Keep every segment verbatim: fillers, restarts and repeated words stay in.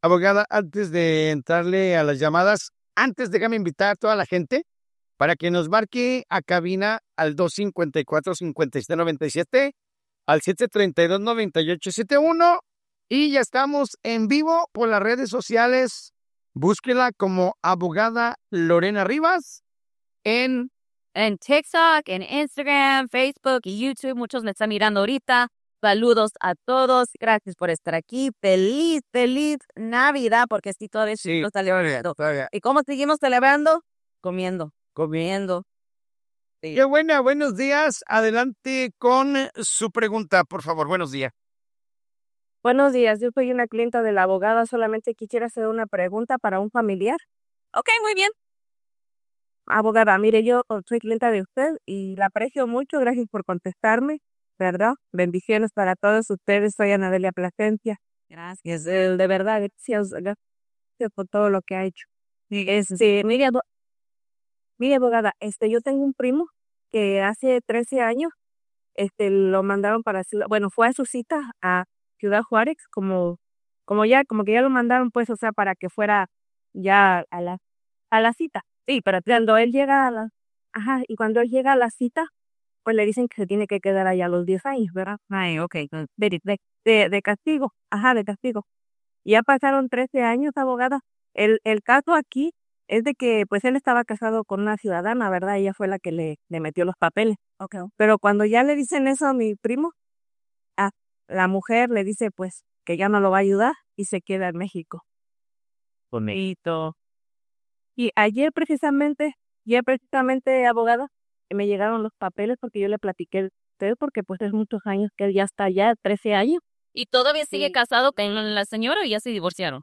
Abogada, antes de entrarle a las llamadas, antes déjame invitar a toda la gente para que nos marque a cabina al dos cinco cuatro, cinco siete nueve siete, al siete tres dos, nueve ocho siete uno, y ya estamos en vivo por las redes sociales. Búsquela como abogada Lorena Rivas en... En TikTok, en Instagram, Facebook y YouTube. Muchos me están mirando ahorita. Saludos a todos. Gracias por estar aquí. Feliz, feliz Navidad, porque sí, todavía sí lo está celebrando. ¿Y cómo seguimos celebrando? Comiendo, comiendo. Sí. Qué buena, buenos días. Adelante con su pregunta, por favor. Buenos días. Buenos días, yo soy una clienta de la abogada. Solamente quisiera hacer una pregunta para un familiar. Ok, muy bien. Abogada, mire, yo soy clienta de usted y la aprecio mucho. Gracias por contestarme, ¿verdad? Bendiciones para todos ustedes. Soy Anadelia Plasencia. Gracias. Eh, de verdad, gracias, gracias por todo lo que ha hecho. Este, mire, abo- mire, abogada, este, yo tengo un primo que hace trece años, este, lo mandaron para, Ciudad- bueno, fue a su cita a Ciudad Juárez, como, como ya, como que ya lo mandaron, pues, o sea, para que fuera ya a la, a la cita. Sí, pero Cuando él llega a la, ajá, y cuando él llega a la cita, pues le dicen que se tiene que quedar allá a los diez años, ¿verdad? ay, ok. De, de, de, de castigo, ajá, de castigo. Ya pasaron trece años, abogada. El, el caso aquí es de que, pues, él estaba casado con una ciudadana, ¿verdad? Ella fue la que le, le metió los papeles. Okay. Pero cuando ya le dicen eso a mi primo, ah, la mujer le dice, pues, que ya no lo va a ayudar y se queda en México. Bonito. Y ayer precisamente, ayer precisamente, abogada, me llegaron los papeles porque yo le platiqué a usted, porque pues es muchos años que él ya está allá, trece años. ¿Y todavía sigue Sí. casado con la señora o ya se divorciaron?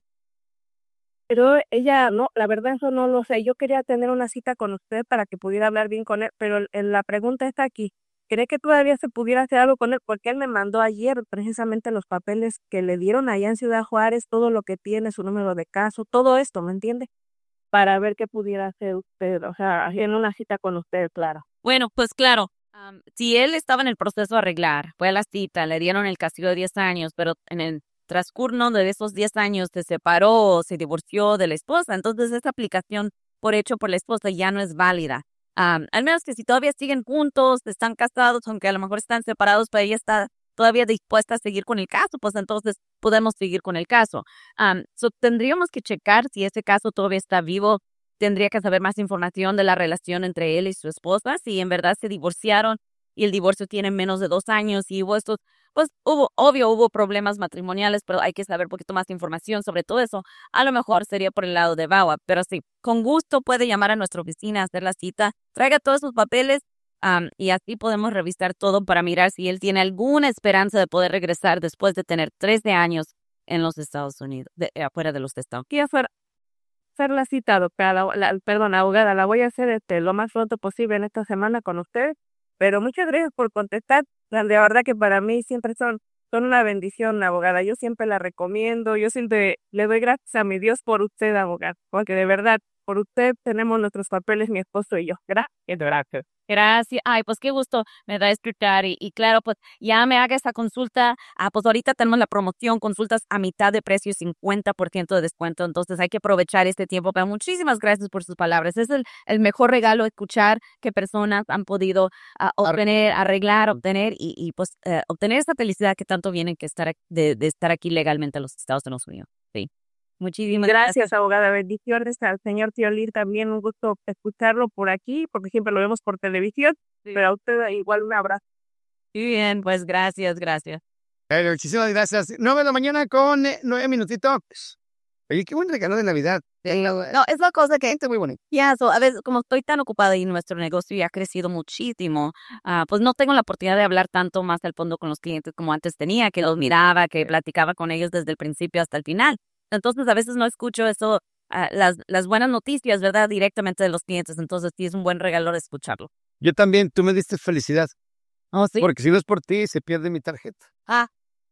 Pero ella, no, la verdad eso no lo sé. Yo quería tener una cita con usted para que pudiera hablar bien con él, pero el- el- la pregunta está aquí. ¿Cree que todavía se pudiera hacer algo con él? Porque él me mandó ayer precisamente los papeles que le dieron allá en Ciudad Juárez, todo lo que tiene, su número de caso, todo esto, ¿me entiende? Para ver qué pudiera hacer usted, o sea, en una cita con usted, claro. Bueno, pues claro, am, si él estaba en el proceso de arreglar, fue a la cita, le dieron el castigo de diez años, pero en el transcurso de esos diez años se separó, se divorció de la esposa, entonces esa aplicación por hecho por la esposa ya no es válida. Am, al menos que si todavía siguen juntos, están casados, aunque a lo mejor están separados, pero ella está todavía dispuesta a seguir con el caso, pues entonces podemos seguir con el caso. Um, so tendríamos que checar si ese caso todavía está vivo. Tendría que saber más información de la relación entre él y su esposa, si en verdad se divorciaron y el divorcio tiene menos de dos años y hubo estos, pues hubo, obvio, hubo problemas matrimoniales, pero hay que saber un poquito más de información sobre todo eso. A lo mejor sería por el lado de V A W A, pero sí, con gusto puede llamar a nuestra oficina a hacer la cita, traiga todos sus papeles um, y así podemos revisar todo para mirar si él tiene alguna esperanza de poder regresar después de tener trece años en los Estados Unidos, de, afuera de los Estados Unidos. Quiero hacer, hacer la cita, doctora, la, la- perdón, abogada, la voy a hacer este, lo más pronto posible en esta semana con usted, pero muchas gracias por contestar. La- De verdad que para mí siempre son, son una bendición, abogada. Yo siempre la recomiendo, yo siempre le doy gracias a mi Dios por usted, abogada, porque de verdad, por usted tenemos nuestros papeles, mi esposo y yo. Gracias, gracias. Gracias. Ay, pues qué gusto me da escuchar. Y, y claro, pues ya me haga esa consulta. Ah, pues ahorita tenemos la promoción, consultas a mitad de precio y cincuenta por ciento de descuento. Entonces hay que aprovechar este tiempo. Pero muchísimas gracias por sus palabras. Es el, el mejor regalo escuchar que personas han podido ah, obtener, arreglar, obtener y, y pues eh, obtener esa felicidad que tanto viene que estar, ac- de, de estar aquí legalmente en los Estados Unidos. Sí. Muchísimas gracias. Gracias, abogada. Bendiciones al señor Teolín. También un gusto escucharlo por aquí, porque siempre lo vemos por televisión. Sí. Pero a usted igual un abrazo. Muy bien, pues gracias, gracias. Eh, muchísimas gracias. Nueve de la mañana con eh, nueve minutitos. Oye, qué buen regalo de Navidad. No, es la cosa que, Gente muy bonita. ya, so, a veces como estoy tan ocupada y nuestro negocio ya ha crecido muchísimo, ah, pues no tengo la oportunidad de hablar tanto más al fondo con los clientes como antes tenía, que los miraba, que platicaba con ellos desde el principio hasta el final. Entonces a veces no escucho eso, ah, las, las buenas noticias, ¿verdad? Directamente de los clientes. Entonces sí es un buen regalo de escucharlo. Yo también, tú me diste felicidad. Oh, sí. Porque si no es por ti, se pierde mi tarjeta. Ah,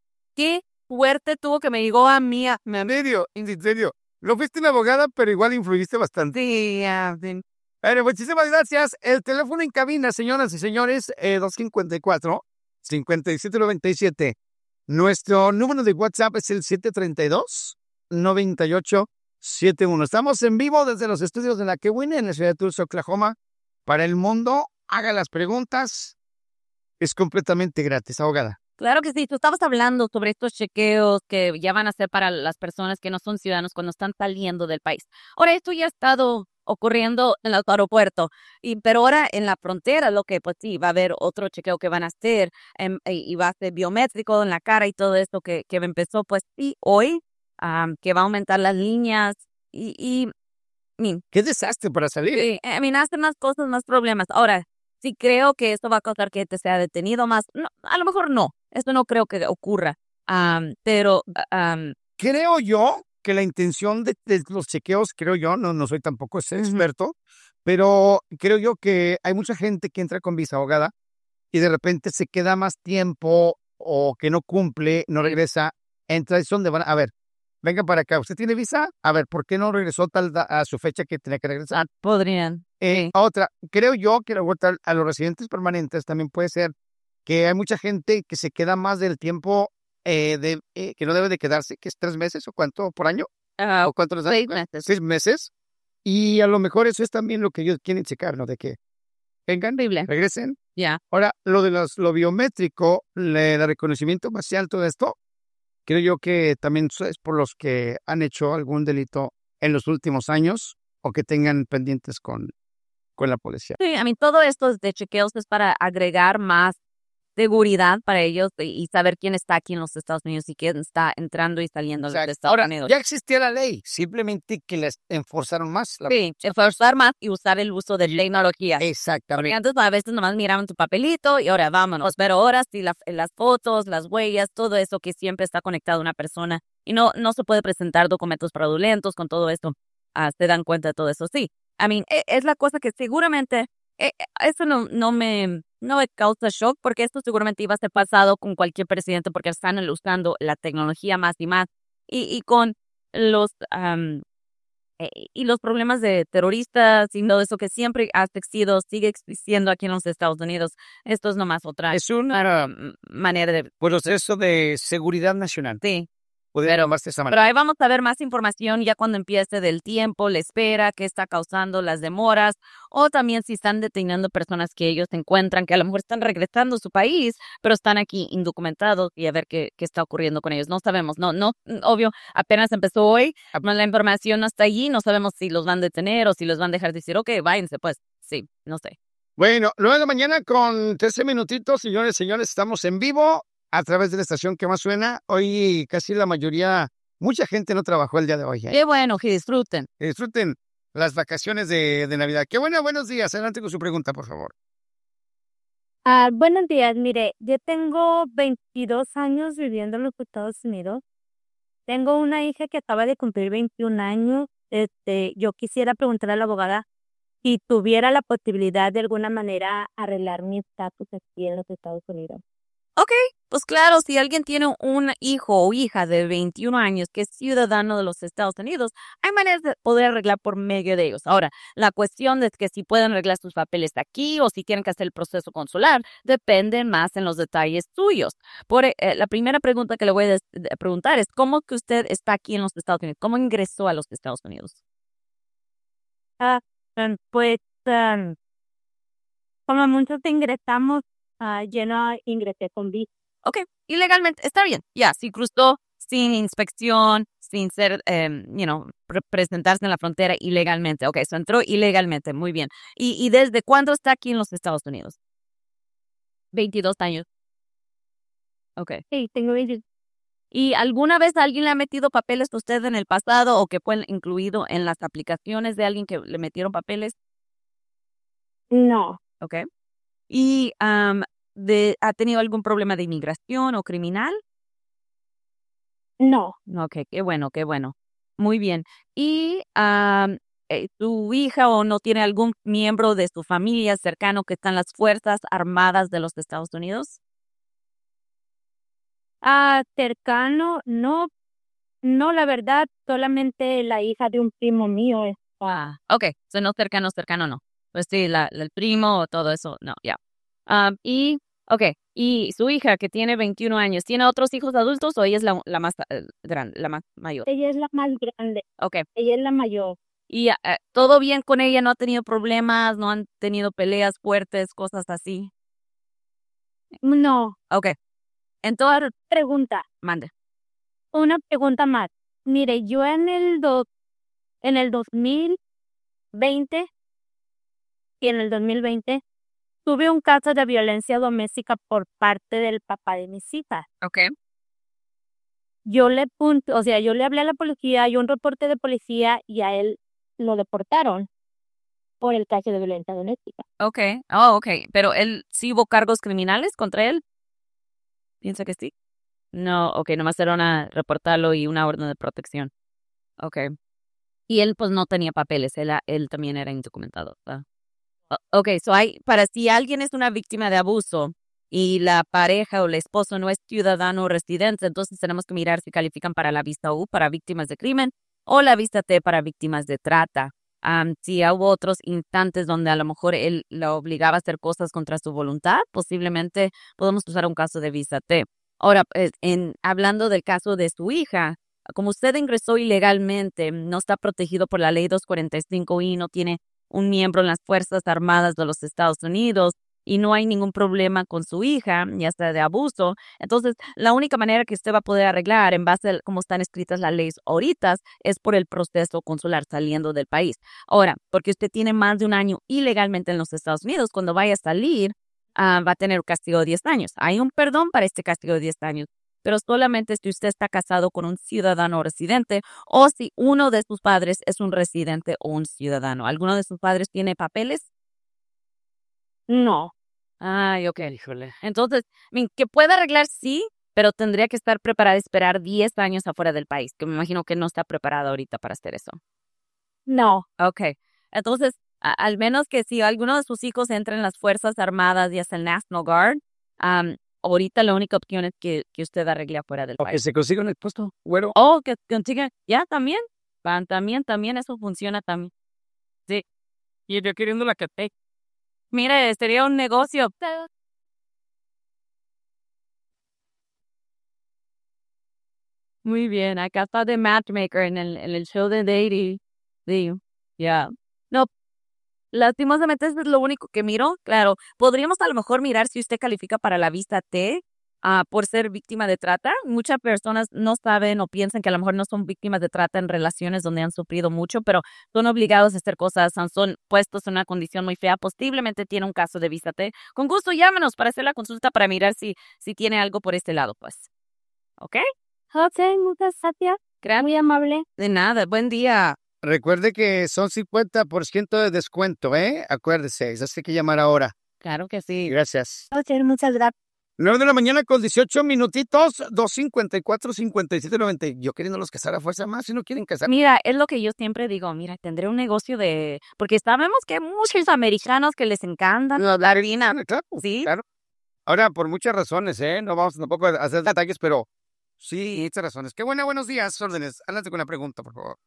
qué fuerte tuvo que me llegó a mí. a- En serio, en serio. No fuiste una abogada, pero igual influiste bastante. Sí, ah, sí. Bueno, muchísimas gracias. El teléfono en cabina, señoras y señores, eh, dos cinco cuatro, cinco siete nueve siete. Nuestro número de WhatsApp es el siete tres dos, noventa y ocho setenta y uno. Estamos en vivo desde los estudios de la Kewin en la ciudad de Tulsa, Oklahoma, para el mundo. Haga las preguntas. Es completamente gratis, abogada. Claro que sí, tú estabas hablando sobre estos chequeos que ya van a ser para las personas que no son ciudadanos cuando están saliendo del país. Ahora, esto ya ha estado ocurriendo en el aeropuerto, y, pero ahora en la frontera, lo que pues sí, va a haber otro chequeo que van a hacer em, y, y va a ser biométrico en la cara y todo esto que, que empezó pues sí hoy, um, que va a aumentar las líneas y, y I ¡Qué desastre para salir! Sí, I mean, hace más cosas, más problemas. Ahora, sí creo que esto va a causar que te sea detenido más. No, a lo mejor no. Esto no creo que ocurra. Um, pero... Um, creo yo que la intención de, de los chequeos, creo yo, no, no soy tampoco ese uh-huh. experto, pero creo yo que hay mucha gente que entra con visa abogada y de repente se queda más tiempo o que no cumple, no regresa, entra y es donde van a... A ver, venga para acá, ¿usted tiene visa? A ver, ¿por qué no regresó tal da, a su fecha que tenía que regresar? Podrían. Eh, sí. Otra, creo yo que la vuelta a los residentes permanentes también puede ser que hay mucha gente que se queda más del tiempo eh, de eh, que no debe de quedarse, que es tres meses o cuánto por año. Uh, ¿O cuánto les dan? Seis meses. Seis meses. Y a lo mejor eso es también lo que ellos quieren checar, ¿no? De que vengan, Horrible. regresen. Ya. Yeah. Ahora, lo de los, lo biométrico, le, el reconocimiento facial, todo esto, creo yo que también es por los que han hecho algún delito en los últimos años o que tengan pendientes con, con la policía. Sí, I mean, todo esto de chequeos es para agregar más seguridad para ellos y, y saber quién está aquí en los Estados Unidos y quién está entrando y saliendo Exacto. de Estados Ahora, Unidos. Ya existía la ley, simplemente que la enforzaron más. La... Sí, enforzar más y usar el uso de tecnología. Exactamente. Porque antes a veces nomás miraban tu papelito y ahora vámonos. Pero ahora sí, la, las fotos, las huellas, todo eso que siempre está conectado a una persona y no, no se puede presentar documentos fraudulentos con todo esto. Uh, se dan cuenta de todo eso. Sí, I mean, es, es la cosa que seguramente, eh, eso no, no me... no me causa shock porque esto seguramente iba a ser pasado con cualquier presidente porque están usando la tecnología más y más y, y con los um, eh, y los problemas de terroristas y todo eso que siempre ha existido, sigue existiendo aquí en los Estados Unidos. Esto es nomás otra es una uh, manera de... proceso de seguridad nacional. Sí. Pero, pero ahí vamos a ver más información ya cuando empiece del tiempo, la espera, qué está causando las demoras, o también si están deteniendo personas que ellos encuentran que a lo mejor están regresando a su país, pero están aquí indocumentados y a ver qué, qué está ocurriendo con ellos. No sabemos, no, no, obvio, apenas empezó hoy, la información no está allí, no sabemos si los van a detener o si los van a dejar decir, ok, váyanse, pues, sí, no sé. Bueno, nueve de la mañana con trece minutitos, señores, señores, estamos en vivo a través de la estación que más suena. Hoy casi la mayoría, mucha gente no trabajó el día de hoy. ¿eh? Qué bueno, que disfruten. Que disfruten las vacaciones de, de Navidad. Qué bueno, buenos días. Adelante con su pregunta, por favor. Ah, buenos días. Mire, yo tengo veintidós años viviendo en los Estados Unidos. Tengo una hija que acaba de cumplir veintiún años. Este, yo quisiera preguntar a la abogada si tuviera la posibilidad de alguna manera arreglar mi estatus aquí en los Estados Unidos. Ok, pues claro, si alguien tiene un hijo o hija de veintiún años que es ciudadano de los Estados Unidos, hay maneras de poder arreglar por medio de ellos. Ahora, la cuestión de que si pueden arreglar sus papeles aquí o si tienen que hacer el proceso consular depende más en los detalles suyos. Por eh, la primera pregunta que le voy a des- de preguntar es, ¿cómo que usted está aquí en los Estados Unidos? ¿Cómo ingresó a los Estados Unidos? Ah, um, pues, um, como muchos ingresamos, uh, yo no ingresé con visa. Ok, ilegalmente, está bien. Ya, si cruzó sin inspección, sin ser, um, you know, pre- presentarse en la frontera ilegalmente. Ok, eso entró ilegalmente, muy bien. ¿Y, y desde cuándo está aquí en los Estados Unidos? veintidós años. Ok. Sí, tengo veintidós. ¿Y alguna vez alguien le ha metido papeles a usted en el pasado o que fue incluido en las aplicaciones de alguien que le metieron papeles? No. Ok. ¿Y um, de, ha tenido algún problema de inmigración o criminal? No. Ok, qué bueno, qué bueno. Muy bien. ¿Y um, eh, tu hija o no tiene algún miembro de su familia cercano que está en las Fuerzas Armadas de los Estados Unidos? Ah, cercano, no, no, la verdad, solamente la hija de un primo mío es. Ah, ok, so no cercano, cercano no. Pues sí, la, la- el primo o todo eso, no, ya. Um, y Ok, y su hija que tiene veintiún años, ¿tiene otros hijos adultos o ella es la, la más eh, grande, la más mayor? Ella es la más grande, Ok, ella es la mayor. y eh, todo bien con ella, no ha tenido problemas, no han tenido peleas fuertes, cosas así. No, Ok, entonces, pregunta, mande. una pregunta más. Mire, yo en el do, en el dos mil veinte y en el dos mil veinte tuve un caso de violencia doméstica por parte del papá de mis hijas. Ok. Yo le punto, o sea, yo le hablé a la policía, hay un reporte de policía y a él lo deportaron por el caso de violencia doméstica. Ok, oh, ok, pero él sí hubo cargos criminales contra él. ¿Piensa que sí? No, ok, nomás era una reportarlo y una orden de protección. Ok. Y él pues no tenía papeles, él, él también era indocumentado. ¿Verdad? O- Ok, so hay, para si alguien es una víctima de abuso y la pareja o el esposo no es ciudadano o residente, entonces tenemos que mirar si califican para la vista U para víctimas de crimen o la vista T para víctimas de trata. Am, si hubo otros instantes donde a lo mejor él la obligaba a hacer cosas contra su voluntad, posiblemente podemos usar un caso de visa T. Ahora, pues, en, hablando del caso de su hija, como usted ingresó ilegalmente, no está protegido por la ley doscientos cuarenta y cinco i, no tiene un miembro en las Fuerzas Armadas de los Estados Unidos y no hay ningún problema con su hija, ya sea de abuso. Entonces, la única manera que usted va a poder arreglar en base a cómo están escritas las leyes ahorita es por el proceso consular saliendo del país. Ahora, porque usted tiene más de un año ilegalmente en los Estados Unidos, cuando vaya a salir, ah, va a tener un castigo de diez años. Hay un perdón para este castigo de diez años, pero solamente si usted está casado con un ciudadano residente o si uno de sus padres es un residente o un ciudadano. ¿Alguno de sus padres tiene papeles? No, Ay, ok. Híjole. Entonces, I mean, que pueda arreglar, sí, pero tendría que estar preparada a esperar diez años afuera del país, que me imagino que no está preparada ahorita para hacer eso. no. Ok. Entonces, a- al menos que si alguno de sus hijos entra en las Fuerzas Armadas y es el National Guard, am, ahorita la única opción es que, que usted arregle afuera del O que país. se consiga un puesto, güero. Oh, que consiga, ya también, van, también, también, eso funciona también. Sí. Y yo queriendo la que te. Mire, sería un negocio. Muy bien, acá está de matchmaker en el, en el show de dating. Sí, ya. No, lastimosamente eso es lo único que miro. Claro, podríamos a lo mejor mirar si usted califica para la vista T, ah, por ser víctima de trata. Muchas personas no saben o piensan que a lo mejor no son víctimas de trata en relaciones donde han sufrido mucho, pero son obligados a hacer cosas, son, son puestos en una condición muy fea. Posiblemente tiene un caso de vista T. Con gusto, llámenos para hacer la consulta para mirar si, si tiene algo por este lado, pues. ¿Ok? Ok, muchas gracias. Gracias. Muy amable. De nada, buen día. Recuerde que son cincuenta por ciento de descuento, ¿eh? Acuérdese, eso hay que llamar ahora. Claro que sí. Gracias. Ok, muchas gracias. nueve de la mañana con dieciocho minutitos, dos cincuenta y cuatro, cincuenta y siete, noventa. Yo queriéndolos casar a fuerza más, si no quieren casar. Mira, es lo que yo siempre digo, mira, tendré un negocio de... Porque sabemos que hay muchos americanos que les encantan hablar bien. Ah, claro, Sí. claro. Ahora, por muchas razones, ¿eh? No vamos tampoco a hacer detalles, pero sí, muchas razones. Qué buena, buenos días, órdenes. Adelante con la pregunta, por favor.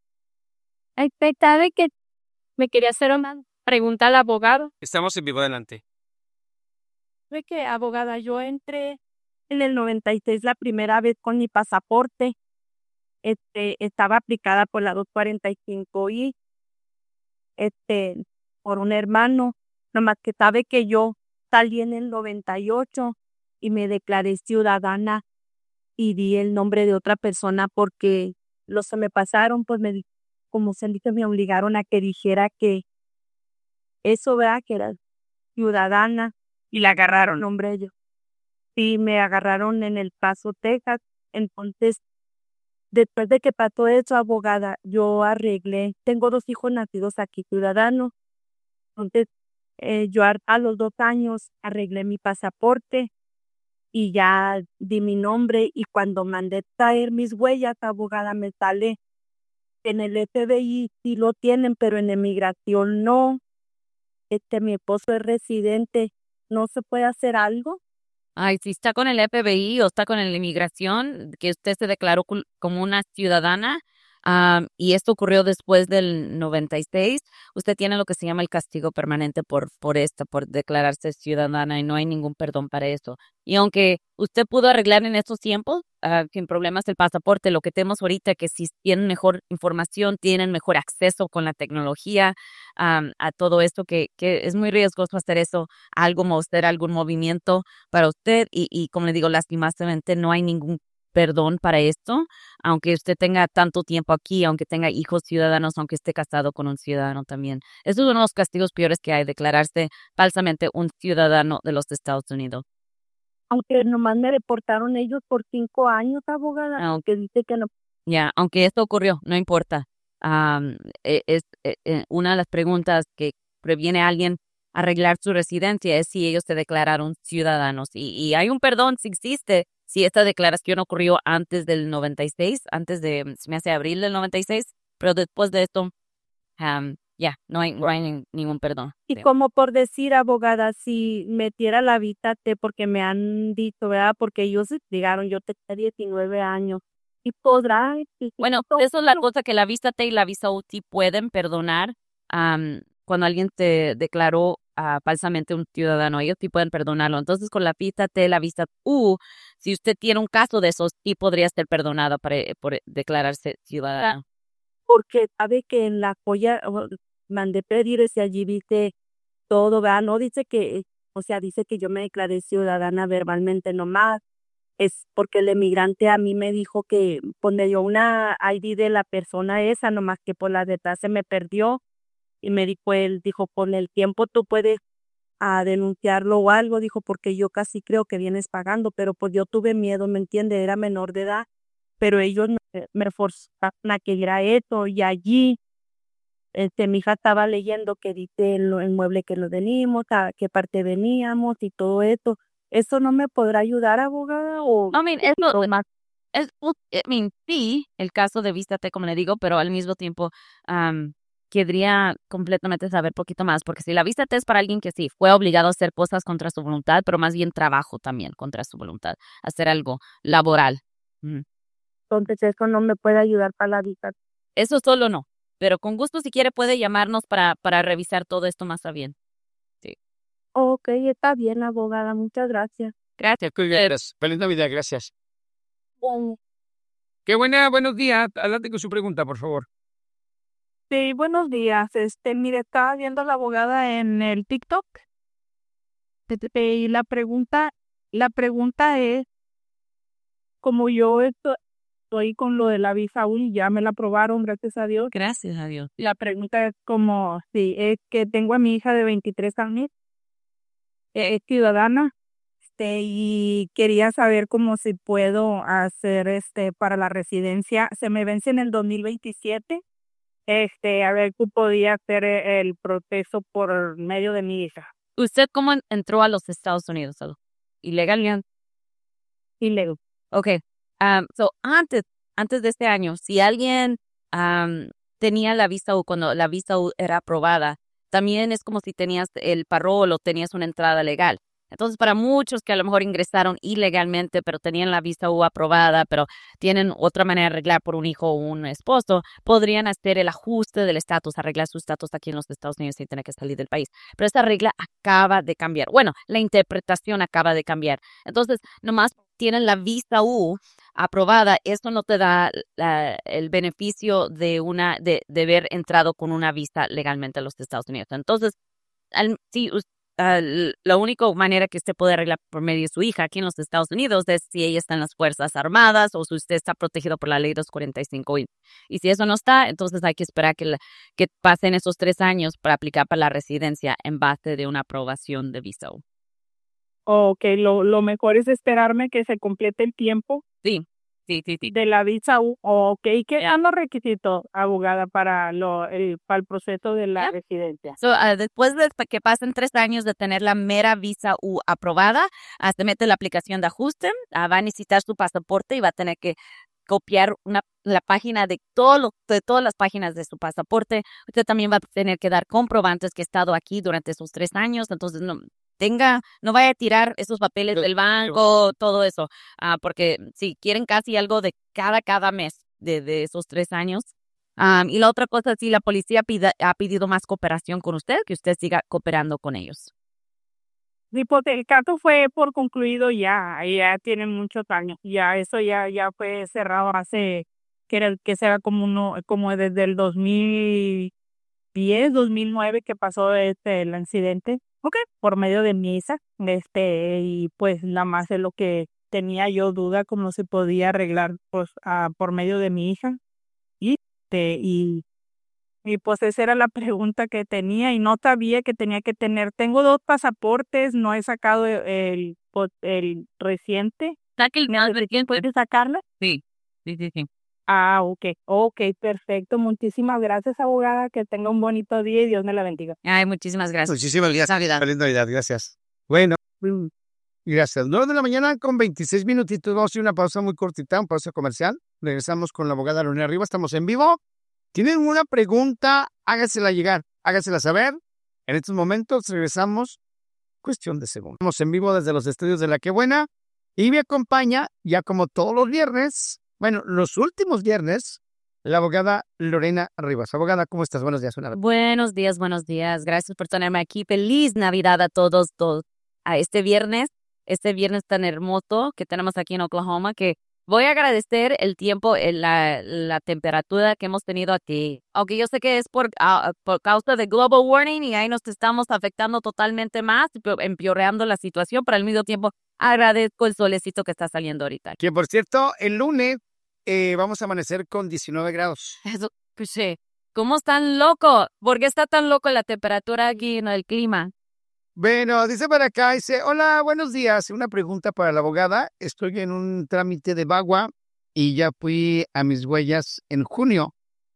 Expectaba que me quería hacer una pregunta al abogado. Estamos en vivo, adelante. Ve que, abogada, yo entré en el noventa y seis la primera vez con mi pasaporte. Este, estaba aplicada por la doscientos cuarenta y cinco i, este, por un hermano. Nomás que sabe que yo salí en el noventa y ocho y me declaré ciudadana y di el nombre de otra persona porque los que me pasaron, pues me, di- como se dice, me obligaron a que dijera que eso, ¿verdad? Que era ciudadana. Y la agarraron, nombre de ellos. Sí, me agarraron en El Paso, Texas. Entonces, después de que pasó eso, abogada, yo arreglé, tengo dos hijos nacidos aquí, ciudadanos. Entonces, eh, yo a, a los dos años arreglé mi pasaporte y ya di mi nombre y cuando mandé traer mis huellas, abogada, me sale en el F B I sí lo tienen, pero en emigración no. Este, mi esposo es residente, ¿no se puede hacer algo? Ay, si está con el F B I o está con la inmigración, que usted se declaró cul- como una ciudadana, Um, y esto ocurrió después del noventa y seis. Usted tiene lo que se llama el castigo permanente por, por esto, por declararse ciudadana, y no hay ningún perdón para eso. Y aunque usted pudo arreglar en estos tiempos, uh, sin problemas el pasaporte, lo que tenemos ahorita que si tienen mejor información, tienen mejor acceso con la tecnología, um, a todo esto, que, que es muy riesgoso hacer eso, algo, hacer algún movimiento para usted. Y, y como le digo, lastimosamente no hay ningún perdón para esto, aunque usted tenga tanto tiempo aquí, aunque tenga hijos ciudadanos, aunque esté casado con un ciudadano también. Eso es uno de los castigos peores que hay, declararse falsamente un ciudadano de los Estados Unidos. Aunque nomás me deportaron ellos por cinco años, abogada, aunque dice que no. Ya, yeah, aunque esto ocurrió, no importa. Um, es, es, es una de las preguntas que previene a alguien arreglar su residencia es si ellos se declararon ciudadanos. Y, y hay un perdón, si existe, si esta declaración ocurrió antes del noventa y seis, antes de, se me hace abril del noventa y seis, pero después de esto, um, ya, yeah, no, hay, no hay ningún perdón. Y creo. Como por decir, abogada, si metiera la visa T, porque me han dicho, ¿verdad? Porque ellos llegaron, yo tenía diecinueve años. Y podrá. Bueno, eso es la cosa, que la visa T y la visa U T pueden perdonar um, cuando alguien te declaró uh, falsamente un ciudadano. Ellos sí pueden perdonarlo. Entonces, con la visa T, la visa U, si usted tiene un caso de esos, sí podría ser perdonado para, por declararse ciudadano. Porque sabe que en la joya mandé pedir ese allí, dice todo, ¿verdad? No dice que, o sea, dice que yo me declaré ciudadana verbalmente nomás. Es porque el emigrante a mí me dijo que pone yo una I D de la persona esa, nomás que por la detrás se me perdió. Y me dijo, él dijo, con el tiempo tú puedes a denunciarlo o algo, dijo, porque yo casi creo que vienes pagando, pero pues yo tuve miedo, ¿me entiende? Era menor de edad, pero ellos me, me forzaron a que era eso, y allí, este, mi hija estaba leyendo que dice el, el mueble que lo venimos, a qué parte veníamos y todo eso. ¿Eso no me podrá ayudar, abogada? O I mean, eso, más, es, I mean, sí, el caso de visa T, como le digo, pero al mismo tiempo, um, querría completamente saber poquito más, porque si la visa T es para alguien que sí, fue obligado a hacer cosas contra su voluntad, pero más bien trabajo también contra su voluntad, hacer algo laboral. Mm. Entonces eso no me puede ayudar para la visa. Eso solo no, pero con gusto si quiere puede llamarnos para, para revisar todo esto más a bien. Sí. Ok, está bien, abogada, muchas gracias. Gracias. Gracias. Feliz Navidad, gracias. Bueno. Qué buena, buenos días. Adelante con su pregunta, por favor. Sí, buenos días. Este, mire, estaba viendo a la abogada en el TikTok. Y la pregunta, la pregunta es, como yo estoy, estoy con lo de la visa U y ya me la aprobaron, gracias a Dios. Gracias a Dios. La pregunta es como, sí, es que tengo a mi hija de veintitrés años, es ciudadana, este, y quería saber cómo si puedo hacer este para la residencia. Se me vence en el dos mil veintisiete. Este, a ver, tú podías hacer el proceso por medio de mi hija. ¿Usted cómo entró a los Estados Unidos? ¿Ilegal? Ilegal. Ok. Um, so, antes, antes de este año, si alguien um, tenía la visa U, cuando la visa U era aprobada, también es como si tenías el parol o tenías una entrada legal. Entonces, para muchos que a lo mejor ingresaron ilegalmente, pero tenían la visa U aprobada, pero tienen otra manera de arreglar por un hijo o un esposo, podrían hacer el ajuste del estatus, arreglar su estatus aquí en los Estados Unidos sin tener que salir del país. Pero esta regla acaba de cambiar. Bueno, la interpretación acaba de cambiar. Entonces, nomás tienen la visa U aprobada, esto no te da la, el beneficio de una de, de haber entrado con una visa legalmente a los Estados Unidos. Entonces, al, si usted Uh, la única manera que usted puede arreglar por medio de su hija aquí en los Estados Unidos es si ella está en las Fuerzas Armadas o si usted está protegido por la ley doscientos cuarenta y cinco. Y, y si eso no está, entonces hay que esperar que, la, que pasen esos tres años para aplicar para la residencia en base de una aprobación de visa. Ok, lo, lo mejor es esperarme que se complete el tiempo. Sí. Sí, sí, sí. De la visa U. Ok, ¿qué yeah. son los requisitos, abogada, para, lo, el, para el proceso de la yeah. residencia? So, uh, después de que pasen tres años de tener la mera visa U aprobada, uh, se mete la aplicación de ajuste, uh, va a necesitar su pasaporte y va a tener que copiar una, la página de, todo lo, de todas las páginas de su pasaporte. Usted también va a tener que dar comprobantes que ha estado aquí durante esos tres años, entonces no... Tenga, no vaya a tirar esos papeles del banco, todo eso, uh, porque si quieren casi algo de cada, cada mes de, de esos tres años, Um, y la otra cosa, si la policía pida, ha pedido más cooperación con usted, que usted siga cooperando con ellos. Sí, pues el caso fue por concluido ya, ya tienen muchos años, ya eso ya ya fue cerrado hace, que era que será como uno, como desde el dos mil diez, dos mil nueve que pasó este el incidente, ok, por medio de mi hija, este, y pues nada más es lo que tenía yo duda cómo se podía arreglar pues ah, por medio de mi hija, y este, y y pues esa era la pregunta que tenía y no sabía que tenía que tener. Tengo dos pasaportes, no he sacado el, el, pues, el reciente. Saque el más reciente. ¿Puedes sacarla? Sí, sí, sí, sí. Ah, ok, ok, perfecto. Muchísimas gracias, abogada. Que tenga un bonito día y Dios me la bendiga. Ay, muchísimas gracias. Muchísimas gracias. Navidad. Feliz Navidad, gracias. Bueno, gracias. nueve de la mañana con veintiséis minutitos. Vamos a ir a una pausa muy cortita, una pausa comercial. Regresamos con la abogada Lorena Rivas. Estamos en vivo. ¿Tienen una pregunta? Hágasela llegar, hágasela saber. En estos momentos regresamos, cuestión de segundos. Estamos en vivo desde los estudios de La Que Buena y me acompaña, ya como todos los viernes, bueno, los últimos viernes, la abogada Lorena Rivas. Abogada, ¿cómo estás? Buenos días. Una vez. Buenos días, buenos días. Gracias por tenerme aquí. Feliz Navidad a todos, todos. A este viernes, este viernes tan hermoso que tenemos aquí en Oklahoma, que voy a agradecer el tiempo, el- la, la temperatura que hemos tenido aquí. Aunque yo sé que es por, ah, por causa de global warming y ahí nos estamos afectando totalmente más, empe- empeorando la situación, pero al mismo tiempo agradezco el solecito que está saliendo ahorita. Que por cierto, el lunes eh, vamos a amanecer con diecinueve grados. Eso, pues sí. ¿Cómo están locos? ¿Por qué está tan loco la temperatura aquí en el clima? Bueno, dice para acá, dice, hola, buenos días. Una pregunta para la abogada. Estoy en un trámite de VAWA y ya fui a mis huellas en junio.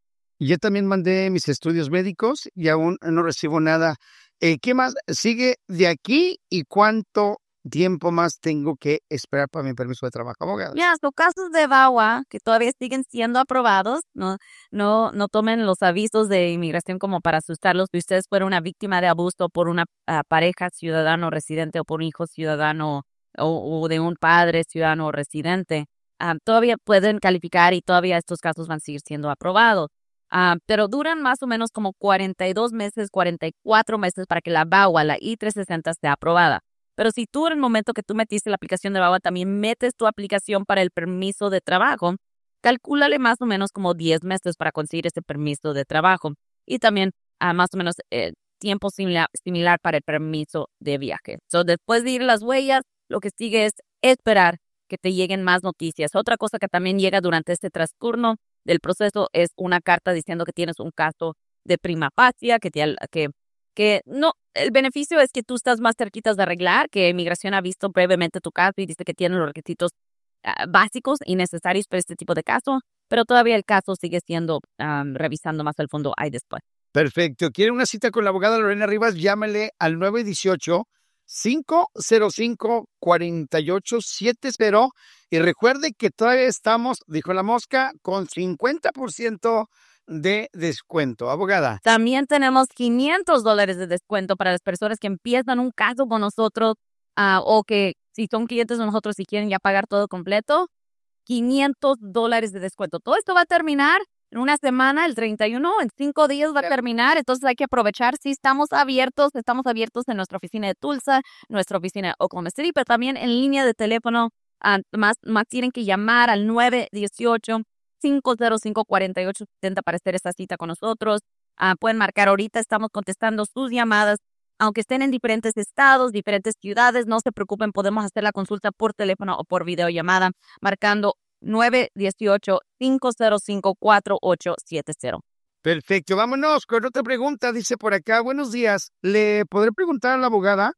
Y ya también mandé mis estudios médicos y aún no recibo nada. Eh, ¿qué más sigue de aquí y cuánto tiempo más tengo que esperar para mi permiso de trabajo, abogada? Ya, los casos de VAWA que todavía siguen siendo aprobados, no, no, no tomen los avisos de inmigración como para asustarlos. Si ustedes fueron una víctima de abuso por una ah, pareja ciudadano residente o por un hijo ciudadano o, o de un padre ciudadano o residente, ah, todavía pueden calificar y todavía estos casos van a seguir siendo aprobados. Ah, pero duran más o menos como cuarenta y dos meses, cuarenta y cuatro meses para que la VAWA, la I trescientos sesenta, sea aprobada. Pero si tú en el momento que tú metiste la aplicación de VAWA también metes tu aplicación para el permiso de trabajo, calcúlale más o menos como diez meses para conseguir ese permiso de trabajo. Y también ah, más o menos eh, tiempo similar, similar para el permiso de viaje. So, después de ir a las huellas, lo que sigue es esperar que te lleguen más noticias. Otra cosa que también llega durante este transcurso del proceso es una carta diciendo que tienes un caso de prima facie, que, te, que que no, el beneficio es que tú estás más cerquitas de arreglar, que Inmigración ha visto brevemente tu caso y dice que tiene los requisitos uh, básicos y necesarios para este tipo de caso, pero todavía el caso sigue siendo um, revisando más al fondo ahí después. Perfecto. ¿Quiere una cita con la abogada Lorena Rivas? Llámele al nueve uno ocho, cinco cero cinco, cuatro ocho siete cero y recuerde que todavía estamos, dijo la mosca, con cincuenta por ciento de descuento. Abogada. También tenemos quinientos dólares de descuento para las personas que empiezan un caso con nosotros uh, o que si son clientes de nosotros y quieren ya pagar todo completo, quinientos dólares de descuento. Todo esto va a terminar en una semana, el treinta y uno, en cinco días va a terminar, entonces hay que aprovechar. Sí, estamos abiertos, estamos abiertos en nuestra oficina de Tulsa, nuestra oficina de Oklahoma City, pero también en línea de teléfono. Uh, más, más tienen que llamar al nueve uno ocho, cinco cero cinco, cuatro ocho siete cero para hacer esta cita con nosotros. Uh, pueden marcar ahorita, estamos contestando sus llamadas. Aunque estén en diferentes estados, diferentes ciudades, no se preocupen, podemos hacer la consulta por teléfono o por videollamada, marcando nueve uno ocho, cinco cero cinco, cuatro ocho siete cero. Perfecto, vámonos con otra pregunta. Dice por acá, buenos días. ¿Le podré preguntar a la abogada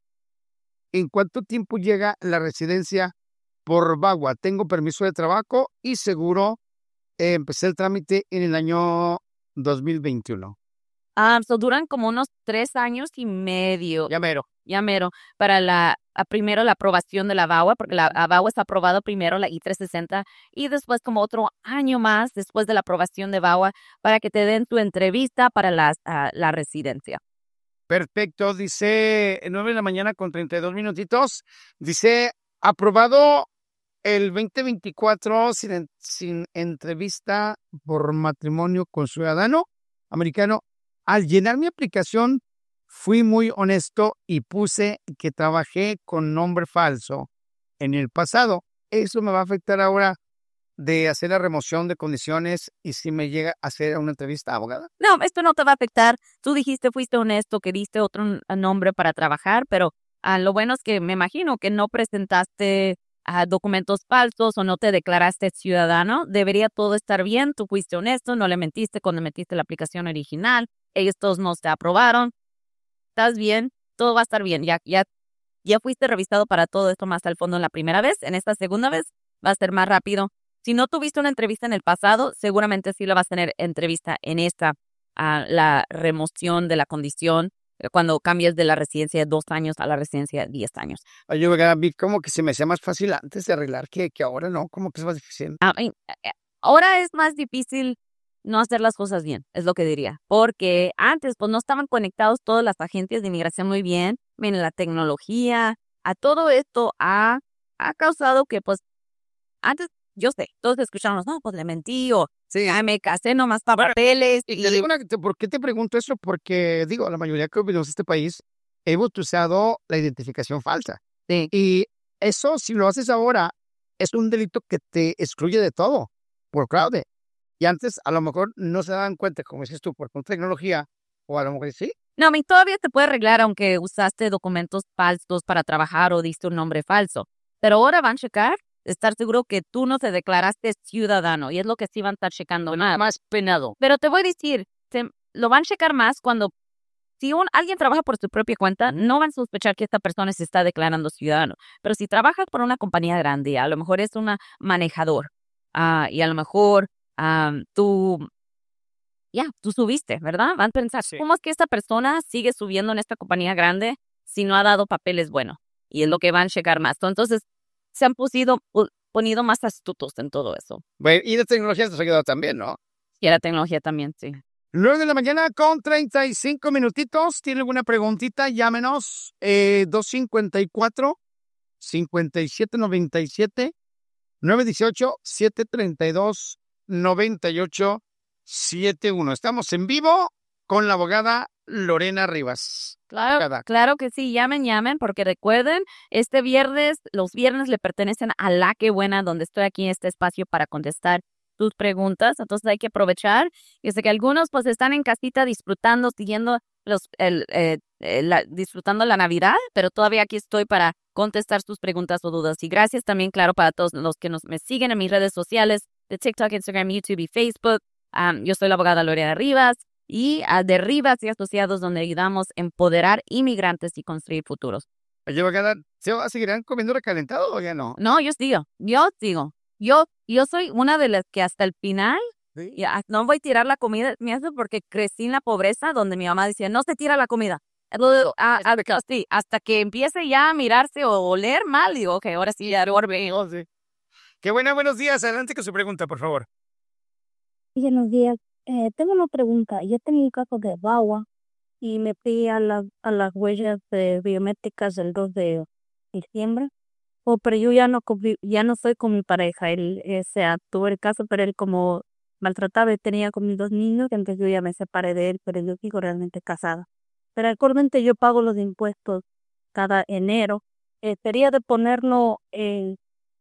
en cuánto tiempo llega la residencia por VAWA? Tengo permiso de trabajo y seguro eh, empecé el trámite en el año dos mil veintiuno. Ah, so duran como unos tres años y medio. Ya mero. Ya mero. Para la, a primero la aprobación de la VAWA, porque la, la VAWA está aprobada primero, la I trescientos sesenta, y después como otro año más después de la aprobación de VAWA para que te den tu entrevista para las, uh, la residencia. Perfecto, dice nueve de la mañana con treinta y dos minutitos. Dice, aprobado el veinte veinticuatro sin, en- sin entrevista por matrimonio con ciudadano americano. Al llenar mi aplicación, fui muy honesto y puse que trabajé con nombre falso en el pasado. Eso me va a afectar ahora de hacer la remoción de condiciones y si me llega a hacer una entrevista, abogada. No, esto no te va a afectar. Tú dijiste, fuiste honesto, que diste otro n- nombre para trabajar, pero ah, lo bueno es que me imagino que no presentaste ah, documentos falsos o no te declaraste ciudadano. Debería todo estar bien. Tú fuiste honesto, no le mentiste cuando metiste la aplicación original. Ellos todos nos te aprobaron. Estás bien, todo va a estar bien. Ya, ya, ya fuiste revisado para todo esto más al fondo en la primera vez. En esta segunda vez va a ser más rápido. Si no tuviste una entrevista en el pasado, seguramente sí la vas a tener entrevista en esta, ah, la remoción de la condición, eh, cuando cambies de la residencia de dos años a la residencia de diez años. Oye, abogada, vi como que se me hacía más fácil antes de arreglar que, que ahora, ¿no? Como que es más difícil. Ah, y, eh, ahora es más difícil no hacer las cosas bien, es lo que diría, porque antes pues no estaban conectados todas las agencias de inmigración muy bien. Miren, la tecnología, a todo esto ha, ha causado que pues antes, yo sé, todos escuchamos, no, pues le mentí o Sí. "Ay, me casé nomás para papeles Y te y digo una, te- ¿por qué te pregunto eso? Porque, digo, la mayoría que vivimos en este país hemos usado la identificación falsa. sí. Y eso, si lo haces ahora, es un delito que te excluye de todo por fraude. Y antes, a lo mejor no se daban cuenta, como dices tú, por con tecnología, o a lo mejor sí. No, mi todavía te puede arreglar aunque usaste documentos falsos para trabajar o diste un nombre falso. Pero ahora van a checar, estar seguro que tú no te declaraste ciudadano. Y es lo que sí van a estar checando más. Más penado. Pero te voy a decir, te- lo van a checar más cuando, si un, alguien trabaja por su propia cuenta, no van a sospechar que esta persona se está declarando ciudadano. Pero si trabajas por una compañía grande, a lo mejor es un manejador, ah, y a lo mejor ah, tú ya, tú subiste, ¿verdad? Van a pensar, Sí. ¿cómo es que esta persona sigue subiendo en esta compañía grande si no ha dado papeles buenos? Y es lo que van a checar más. Entonces, se han pusido, pu- ponido más astutos en todo eso. Bueno, y la tecnología nos ha ayudado también, ¿no? Y la tecnología también, sí. nueve de la mañana con treinta y cinco minutitos. ¿Tiene alguna preguntita? Llámenos. Eh, dos cincuenta y cuatro, cincuenta y siete noventa y siete, nueve dieciocho, siete treinta y dos, noventa y ocho setenta y uno. Estamos en vivo con la abogada Lorena Rivas. Claro, Cada- claro que sí, llamen, llamen, porque recuerden, este viernes, los viernes le pertenecen a La Que Buena, donde estoy aquí en este espacio para contestar tus preguntas. Entonces hay que aprovechar. Yo sé que algunos pues están en casita disfrutando, siguiendo los, el, eh, eh, la- disfrutando la Navidad, pero todavía aquí estoy para contestar sus preguntas o dudas. Y gracias también, claro, para todos los que nos, me siguen en mis redes sociales de TikTok, Instagram, YouTube y Facebook. Am, yo soy la abogada Lorena Rivas y a de Rivas y Asociados, donde ayudamos a empoderar inmigrantes y construir futuros. Oye, abogada, ¿se va- seguirán comiendo recalentado o ya no? No, yo sigo, yo sigo. Yo, yo soy una de las que hasta el final, Sí. ya, no voy a tirar la comida, me hace porque crecí en la pobreza, donde mi mamá decía, no se tira la comida. Luego, ah, ah, sí, hasta que empiece ya a mirarse o oler mal, digo, ok, ahora sí, ya duerme. Oh, sí. Qué buena, buenos días. Adelante con su pregunta, por favor. Buenos días. Eh, tengo una pregunta. Yo tenía un caso de V A W A y me fui a, la- a las huellas eh, biométricas el dos de diciembre. Oh, pero yo ya no convi- ya no soy con mi pareja. Él, eh, o sea, tuve el caso, pero él como maltrataba y tenía con mis dos niños, entonces yo ya me separé de él, pero yo sigo realmente casada. Pero actualmente yo pago los impuestos cada enero. Eh, ¿sería de ponerlo en,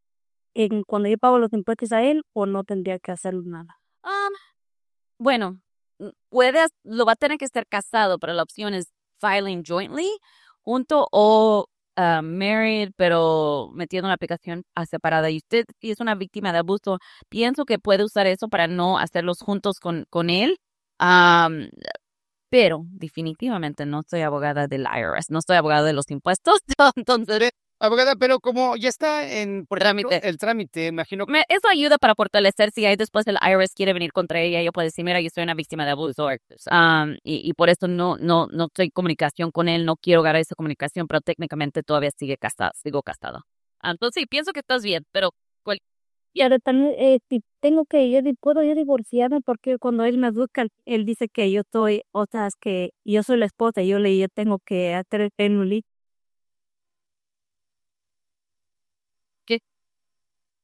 en cuando yo pago los impuestos a él o no tendría que hacer nada? Um, bueno, mm, puedes, lo va a tener que estar casado, pero la opción es filing jointly, junto o uh, married, pero metiendo una aplicación a separada. Y usted, si es una víctima de abuso, pienso que puede usar eso para no hacerlos juntos con, con él. Um, pero definitivamente no soy abogada del I R S, no soy abogada de los impuestos, entonces Abogada, pero como ya está en por ejemplo, Trámite. el trámite, imagino que me- eso ayuda para fortalecer si ahí después el I R S quiere venir contra ella, ella puede decir, mira, yo soy una víctima de abuso, um, y, y por eso no, no, no estoy en comunicación con él, no quiero ganar esa comunicación, pero técnicamente todavía sigue casada, sigo casada. Ah, entonces sí, pienso que estás bien, pero cual- Y ahora también, eh, si tengo que, yo di- puedo yo divorciarme porque cuando él me busca, él, él dice que yo soy, o sea, es que yo soy la esposa y yo le yo tengo que hacer el family. ¿qué?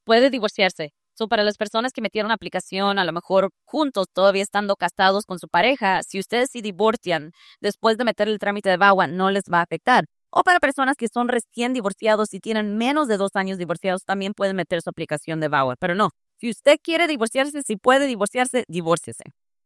puede divorciarse. So, para las personas que metieron aplicación, a lo mejor juntos, todavía estando casados con su pareja, si ustedes se divorcian después de meter el trámite de V A W A, no les va a afectar. O para personas que son recién divorciados y tienen menos de dos años divorciados, también pueden meter su aplicación de V A W A. Pero no, si usted quiere divorciarse, si puede divorciarse, divórciese.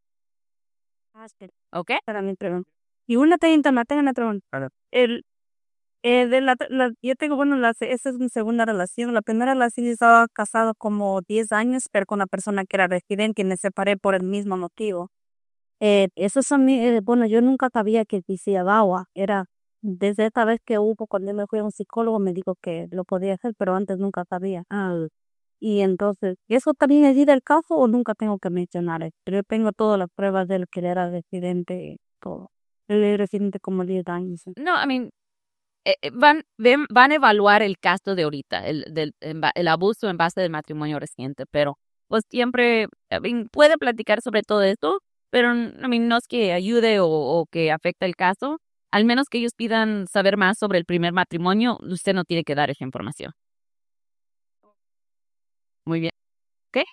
¿Ok? Para mi pregunta. Y una treinta, me tengo una pregunta. Claro. El, eh, de la, la- yo tengo, bueno, la, esa es mi segunda relación. La primera relación yo estaba casado como diez años, pero con una persona que era residente y me separé por el mismo motivo. Eh, eso son mi, eh, bueno, yo nunca sabía que decía V A W A. Era desde esta vez que hubo, cuando yo me fui a un psicólogo, me dijo que lo podía hacer, pero antes nunca sabía. Ah, y entonces, ¿y eso también es del caso o nunca tengo que mencionar eso? Yo tengo todas las pruebas de él que él era residente, todo. Él es residente como diez años. ¿eh? No, I mean, eh, eh, van, ven- van a evaluar el caso de ahorita, el, del, en ba- el abuso en base del matrimonio reciente, pero pues siempre I mean, puede platicar sobre todo esto, pero I mean, no es que ayude o, o que afecte el caso. Al menos que ellos pidan saber más sobre el primer matrimonio, usted no tiene que dar esa información. Muy bien. ¿Ok?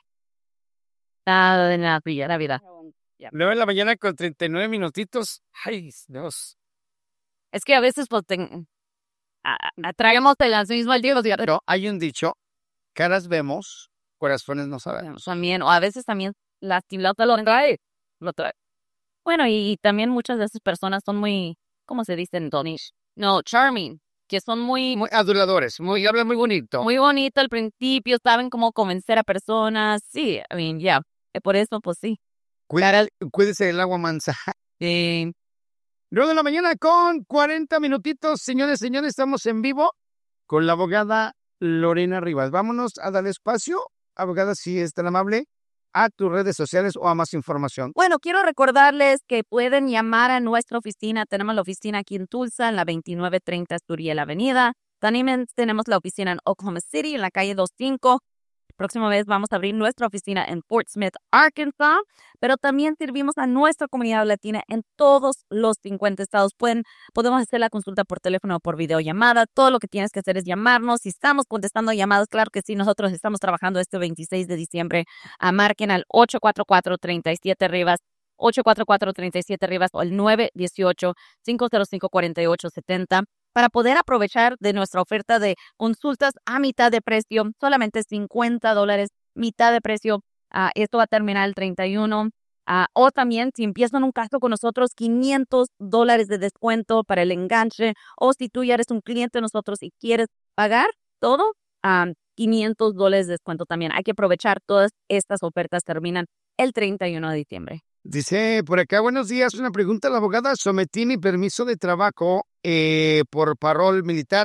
Nada de nada, Villa, la vida. nueve de la mañana con treinta y nueve minutitos. Ay, Dios. Es que a veces pues ten- a- a- traemos de las mismas libros, Pero hay un dicho, caras vemos, corazones no sabemos. también, o a veces también la tilata lo trae, lo trae. Bueno, y, y también muchas de esas personas son muy, ¿cómo se dice en Donish? No, charming, que son muy, Muy aduladores, muy, hablan muy bonito. muy bonito al principio, saben cómo convencer a personas. Sí, I mean, yeah. Eh, Por eso, pues sí. Cuida- Cuídese del agua mansa. Eh, nueve de la mañana con cuarenta minutitos. Señores, señores, estamos en vivo con la abogada Lorena Rivas. Vámonos a darle espacio, abogada, si es tan amable, a tus redes sociales o a más información. Bueno, quiero recordarles que pueden llamar a nuestra oficina. Tenemos la oficina aquí en Tulsa, en la veintinueve treinta Sturiel Avenida. También tenemos la oficina en Oklahoma City, en la calle veinticinco. Próxima vez vamos a abrir nuestra oficina en Fort Smith, Arkansas, pero también servimos a nuestra comunidad latina en todos los cincuenta estados. Pueden, podemos hacer la consulta por teléfono o por videollamada. Todo lo que tienes que hacer es llamarnos. Si estamos contestando llamadas, claro que sí, nosotros estamos trabajando este veintiséis de diciembre. A marquen al ocho cuatro cuatro, tres siete Rivas, ocho cuatro cuatro, tres siete Rivas o el nueve uno ocho, cinco cero cinco, cuatro ocho siete cero para poder aprovechar de nuestra oferta de consultas a mitad de precio, solamente cincuenta dólares, mitad de precio. Ah, esto va a terminar el treinta y uno. Ah, o también, si empiezan un caso con nosotros, quinientos dólares de descuento para el enganche. O si tú ya eres un cliente de nosotros y quieres pagar todo, ah, quinientos dólares de descuento también. Hay que aprovechar todas estas ofertas. Terminan el treinta y uno de diciembre. Dice por acá, buenos días, una pregunta a la abogada. Sometí mi permiso de trabajo eh, por parol militar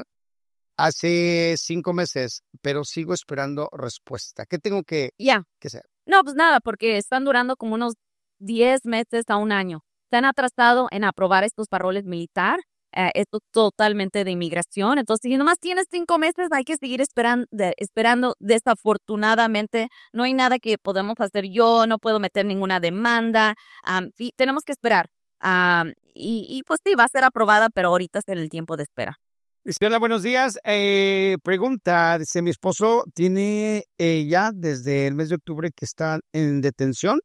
hace cinco meses, pero sigo esperando respuesta. ¿Qué tengo que, Ya. que hacer? No, pues nada, porque están durando como unos diez meses a un año. Se han atrasado en aprobar estos paroles militar. Eh, esto es totalmente de inmigración. Entonces, si nomás tienes cinco meses, hay que seguir esperando, esperando. Desafortunadamente, no hay nada que podemos hacer. Yo no puedo meter ninguna demanda. Am, sí, tenemos que esperar. Am, y, y pues sí, va a ser aprobada, pero ahorita es en el tiempo de espera. Dice, hola, buenos días. Eh, pregunta, dice, mi esposo tiene eh, ya desde el mes de octubre que está en detención.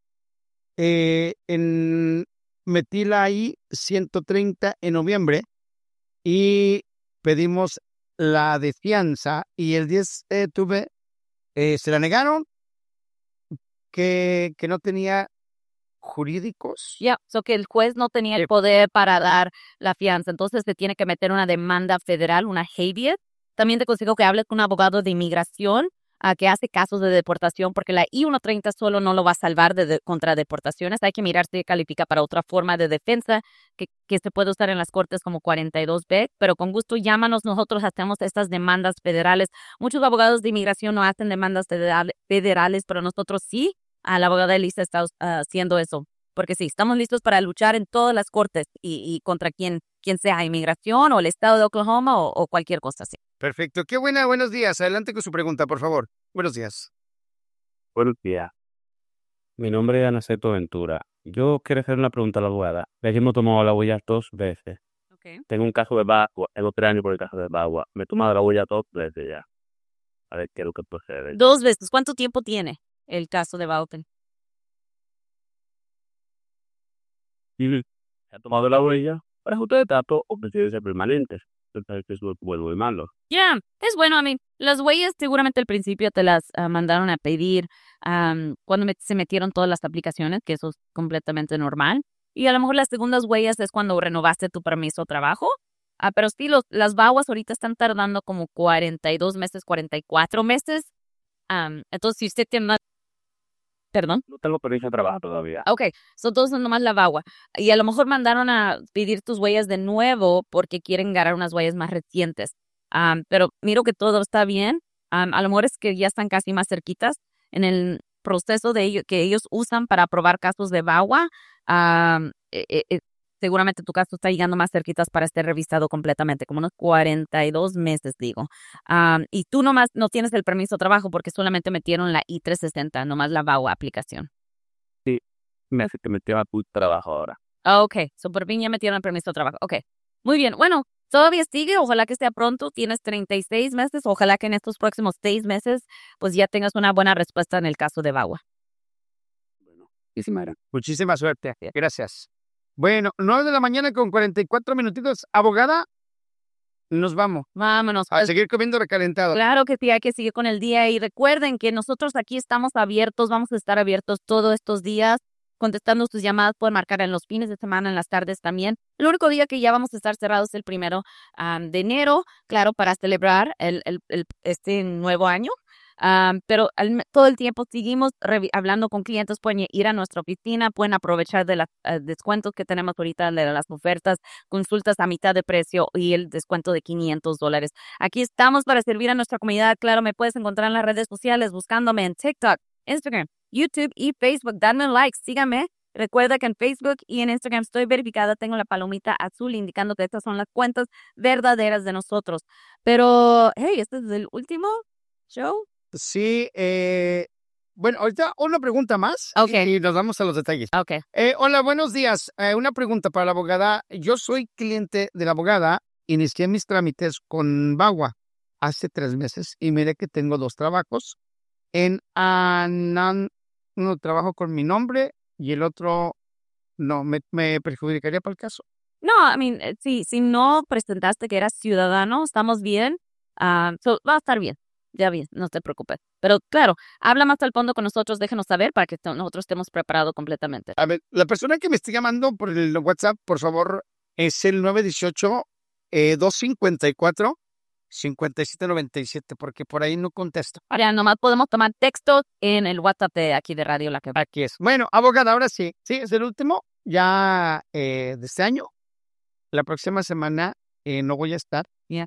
Eh, en, metí la I ciento treinta en noviembre y pedimos la de fianza y el diez de octubre eh, se la negaron, que, que no tenía jurídicos. Ya, so que el juez no tenía el poder para dar la fianza, entonces se tiene que meter una demanda federal, una habeas. También te consigo que hables con un abogado de inmigración uh, que hace casos de deportación, porque la I ciento treinta solo no lo va a salvar de, de contra deportaciones. Hay que mirar si califica para otra forma de defensa que, que se puede usar en las cortes como cuarenta y dos B, pero con gusto llámanos, nosotros hacemos estas demandas federales. Muchos abogados de inmigración no hacen demandas federal, federales, pero nosotros sí. A la abogada Elisa está uh, haciendo eso, porque sí, estamos listos para luchar en todas las cortes y, y contra quien, quien sea, inmigración o el estado de Oklahoma o, o cualquier cosa así. Perfecto. Qué buena, buenos días. Adelante con su pregunta, por favor. Buenos días. Buenos días. Mi nombre es Anaceto Ventura. Yo quiero hacer una pregunta a la abogada. Ya hemos tomado la huella dos veces. Okay. Tengo un caso de V A W A. Tengo tres años por el caso de V A W A. Me he tomado la huella dos veces ya. a ver qué es lo que procede. Dos veces. ¿Cuánto tiempo tiene el caso de Bauken? Y se ha tomado la huella para ajustar de datos o residencia permanente. Entonces, eso es bueno y malo. Ya, es bueno. A mí, las huellas seguramente al principio te las ah, mandaron a pedir am, cuando met- se metieron todas las aplicaciones, que eso es completamente normal. Y a lo mejor las segundas huellas es cuando renovaste tu permiso de trabajo. Ah, pero sí, los, las V A W As ahorita están tardando como cuarenta y dos meses, cuarenta y cuatro meses. Am, entonces, si usted tiene una... Perdón. No tengo permiso de trabajo todavía. Ok, son todos nomás la V A W A. Y a lo mejor mandaron a pedir tus huellas de nuevo porque quieren agarrar unas huellas más recientes. Am, pero miro que todo está bien. Am, a lo mejor es que ya están casi más cerquitas en el proceso de ello, que ellos usan para aprobar casos de V A W A. am, eh, eh, eh, seguramente tu caso está llegando más cerquitas para ser revisado completamente, como unos cuarenta y dos meses, digo. Am, y tú nomás no tienes el permiso de trabajo porque solamente metieron la I trescientos sesenta, nomás la V A W A aplicación. Me hace que me tenga tu trabajo ahora. Ah, ok, so por fin ya metieron el permiso de trabajo. Ok, muy bien. Bueno, todavía sigue, ojalá que sea pronto. Tienes treinta y seis meses, ojalá que en estos próximos seis meses pues ya tengas una buena respuesta en el caso de V A W A. Bueno, muchísimas gracias. Muchísima suerte. Bien. Gracias. Bueno, nueve de la mañana con cuarenta y cuatro minutitos. Abogada, nos vamos Vámonos. a Pues, seguir comiendo recalentado. claro que sí, hay que seguir con el día y recuerden que nosotros aquí estamos abiertos, vamos a estar abiertos todos estos días, contestando sus llamadas, pueden marcar en los fines de semana, en las tardes también. El único día que ya vamos a estar cerrados es el primero am, de enero, claro, para celebrar el, el- el- este nuevo año. Am, pero al- todo el tiempo seguimos revi- hablando con clientes, pueden ir a nuestra oficina, pueden aprovechar de los descuentos que tenemos ahorita, de las ofertas, consultas a mitad de precio y el descuento de quinientos dólares. Aquí estamos para servir a nuestra comunidad. Claro, me puedes encontrar en las redes sociales buscándome en TikTok, Instagram, YouTube y Facebook. Dame un like, síganme. Recuerda que en Facebook y en Instagram estoy verificada, tengo la palomita azul indicando que estas son las cuentas verdaderas de nosotros. Pero, hey, este es el último show. Sí, eh, bueno, ahorita una pregunta más Ok. y, y nos vamos a los detalles. Ok. Eh, hola, buenos días. Eh, una pregunta para la abogada. Yo soy cliente de la abogada. Inicié mis trámites con V A W A hace tres meses y miré que tengo dos trabajos. En Anan, uno trabajo con mi nombre y el otro no, me, me perjudicaría para el caso. No, I mean, eh, sí, si no presentaste que eras ciudadano, estamos bien. Ah, so, va a estar bien. Ya bien, no te preocupes. Pero claro, habla más al fondo con nosotros, déjenos saber para que to- nosotros estemos preparados completamente. A ver, la persona que me esté llamando por el WhatsApp, por favor, es el nueve uno ocho, dos cinco cuatro, cinco siete nueve siete, porque por ahí no contesto. Ahora, nomás podemos tomar textos en el WhatsApp de aquí de Radio La que Aquí es. Bueno, abogada, ahora sí. Sí, es el último ya eh, de este año. La próxima semana eh, no voy a estar.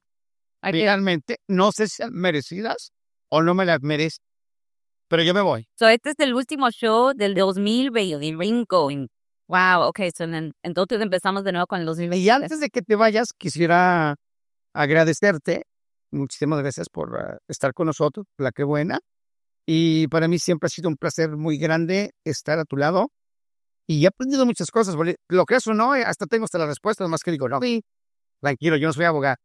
Hay que- Realmente, no sé si sean merecidas o no me las merezco, pero yo me voy. So, este es el último show del dos mil veinticinco. Wow, ok, so, en- entonces empezamos de nuevo con el dos mil Y veinte. antes de que te vayas, quisiera agradecerte. Muchísimas gracias por uh, estar con nosotros, la que buena. Y para mí siempre ha sido un placer muy grande estar a tu lado. Y he aprendido muchas cosas. porque Lo creas o no, eh, hasta tengo hasta las respuestas, más que digo, no, sí, tranquilo, yo no soy abogado.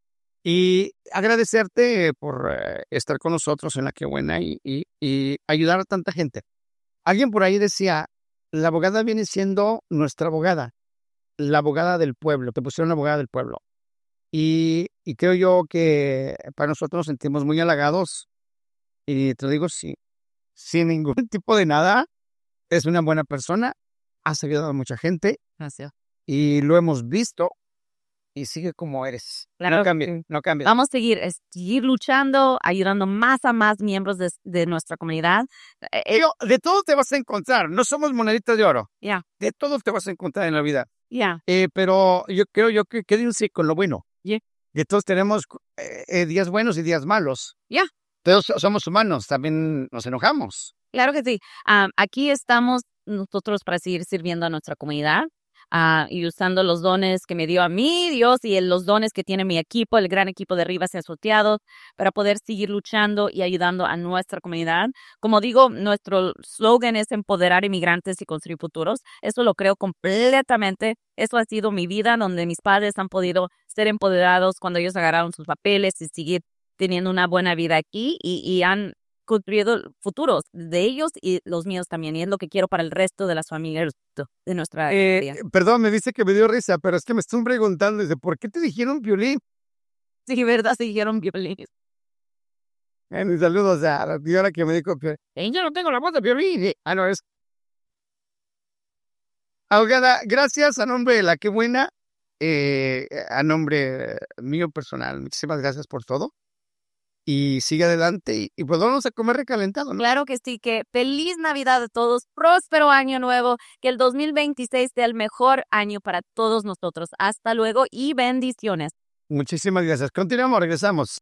Y agradecerte por eh, estar con nosotros en la que buena y, y, y ayudar a tanta gente. Alguien por ahí decía, la abogada viene siendo nuestra abogada, la abogada del pueblo, te pusieron la abogada del pueblo. Y, y creo yo que para nosotros nos sentimos muy halagados. Y te lo digo sí, sin ningún tipo de nada, es una buena persona, has ayudado a mucha gente Gracias. y lo hemos visto y sigue como eres. Claro No que cambies, sí. no cambies. Vamos a seguir, es seguir luchando, ayudando más a más miembros de, de nuestra comunidad. Eh, eh, Yo, de todo te vas a encontrar, no somos moneditas de oro. Ya. De todo te vas a encontrar en la vida. Ya. Eh, pero yo creo yo que quédense con lo bueno. Yeah. Que todos tenemos eh, eh, días buenos y días malos. Yeah. Todos so- somos humanos, también nos enojamos. Claro que sí. Am, aquí estamos nosotros para seguir sirviendo a nuestra comunidad ah, y usando los dones que me dio a mí Dios y el- los dones que tiene mi equipo, el gran equipo de Rivas y Asociados, para poder seguir luchando y ayudando a nuestra comunidad. Como digo, nuestro slogan es empoderar inmigrantes y construir futuros. Eso lo creo completamente. Eso ha sido mi vida, donde mis padres han podido ser empoderados cuando ellos agarraron sus papeles y seguir teniendo una buena vida aquí y, y han construido futuros de ellos y los míos también. Y es lo que quiero para el resto de las familias de nuestra Eh, familia. perdón, me dice que me dio risa, pero es que me estoy preguntando, dice, ¿por qué te dijeron Piolín? Sí, verdad, se dijeron violines. Eh, mis saludos a la señora que me dijo Piolín. Eh, yo no tengo la voz de Piolín. Eh, Ah, no, es... Abogada, gracias a nombre de La Qué Buena, eh, a nombre mío personal, muchísimas gracias por todo. Y sigue adelante y, y pues vamos a comer recalentado, ¿no? Claro que sí, que feliz Navidad a todos, próspero año nuevo, que el dos mil veintiséis sea el mejor año para todos nosotros. Hasta luego y bendiciones. Muchísimas gracias. Continuamos, regresamos.